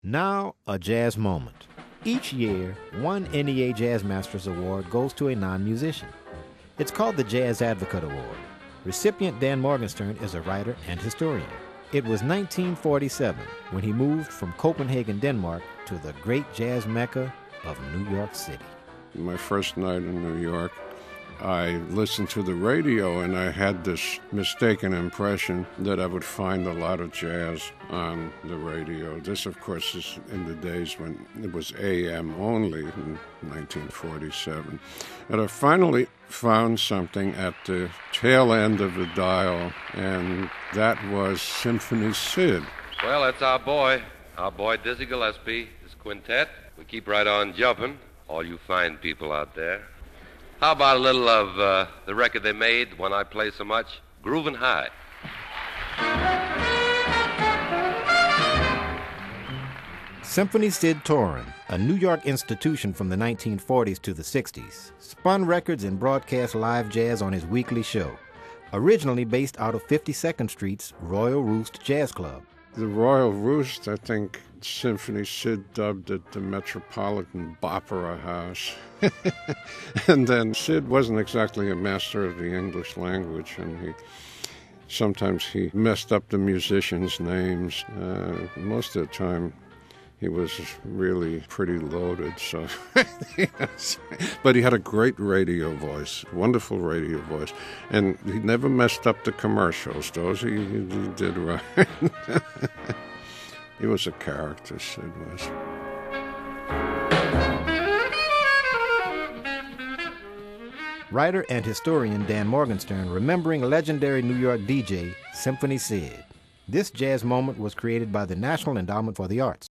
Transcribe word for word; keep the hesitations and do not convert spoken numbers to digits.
Now, a jazz moment. Each year, one N E A Jazz Masters Award goes to a non-musician. It's called the Jazz Advocate Award. Recipient Dan Morgenstern is a writer and historian. It was nineteen forty-seven when he moved from Copenhagen, Denmark, to the great jazz mecca of New York City. My first night in New York, I listened to the radio and I had this mistaken impression that I would find a lot of jazz on the radio. This, of course, is in the days when it was A M only in nineteen forty-seven. And I finally found something at the tail end of the dial, and that was Symphony Sid. Well, that's our boy, our boy Dizzy Gillespie, his quintet. We keep right on jumping, all you fine people out there. How about a little of uh, the record they made when I play so much, Groovin' High? Symphony Sid Torin, a New York institution from the nineteen forties to the sixties, spun records and broadcast live jazz on his weekly show, originally based out of fifty-second Street's Royal Roost Jazz Club. The Royal Roost, I think Symphony Sid dubbed it the Metropolitan Opera House. And then Sid wasn't exactly a master of the English language, and he sometimes he messed up the musicians' names. Uh, most of the time, he was really pretty loaded. So, but he had a great radio voice, wonderful radio voice, and he never messed up the commercials. Those he, he did right. He was a character, Sid was. Writer and historian Dan Morgenstern remembering legendary New York D J Symphony Sid. This jazz moment was created by the National Endowment for the Arts.